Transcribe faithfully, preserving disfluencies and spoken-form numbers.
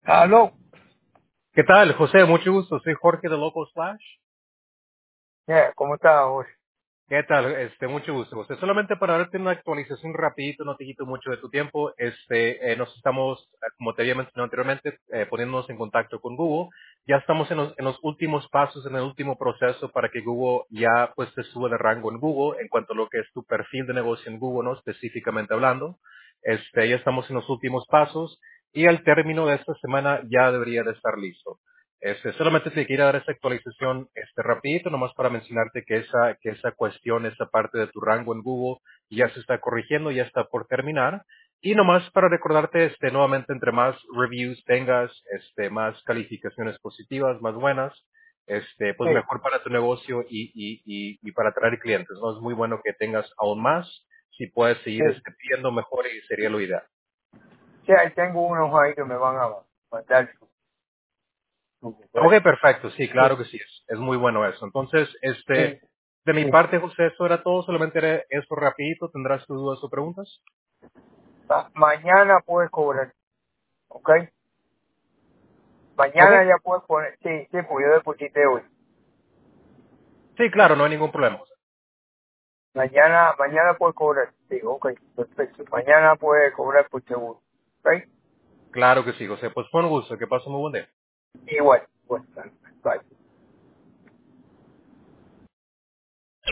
Aló. ¿Qué tal, José? Mucho gusto. Soy Jorge de Local Slash. Yeah, ¿cómo está, Jorge? ¿Qué tal? Este, mucho gusto, José. Solamente para darte una actualización rapidito, no te quito mucho de tu tiempo. Este, eh, nos estamos, eh, como te había mencionado anteriormente, eh, poniéndonos en contacto con Google. Ya estamos en los, en los últimos pasos, en el último proceso para que Google ya pues te suba de rango en Google en cuanto a lo que es tu perfil de negocio en Google, ¿no? Específicamente hablando. Este, ya estamos en los últimos pasos y al término de esta semana ya debería de estar listo. Este, solamente te quería dar esa actualización este rapidito, nomás para mencionarte que esa, que esa cuestión, esa parte de tu rango en Google ya se está corrigiendo, ya está por terminar. Y nomás para recordarte, este, nuevamente, entre más reviews tengas, este, más calificaciones positivas, más buenas, este, pues Sí, mejor para tu negocio y, y, y, y para atraer clientes, ¿no? Es muy bueno que tengas aún más. Si puedes seguir sí. este, pidiendo mejor y sería lo ideal. Sí, ahí tengo unos ahí que me van a mandar su, su Ok, oferta. perfecto, sí, Sí, claro que sí, es, es muy bueno eso. Entonces, este, sí, de mi sí. parte, José, eso era todo, solamente era eso rapidito, ¿tendrás tus dudas o preguntas? Ma- mañana puedes cobrar, ¿ok? Ok, Mañana ya puedes poner, sí, sí, pues yo deposité hoy. sí, claro, no hay ningún problema. José. Mañana, mañana puedes cobrar. Sí, ok, perfecto. Mañana puedes cobrar por seguro, ¿ok? Claro que sí, José, pues fue un gusto, que pases muy buen día. Igual, pues, bye.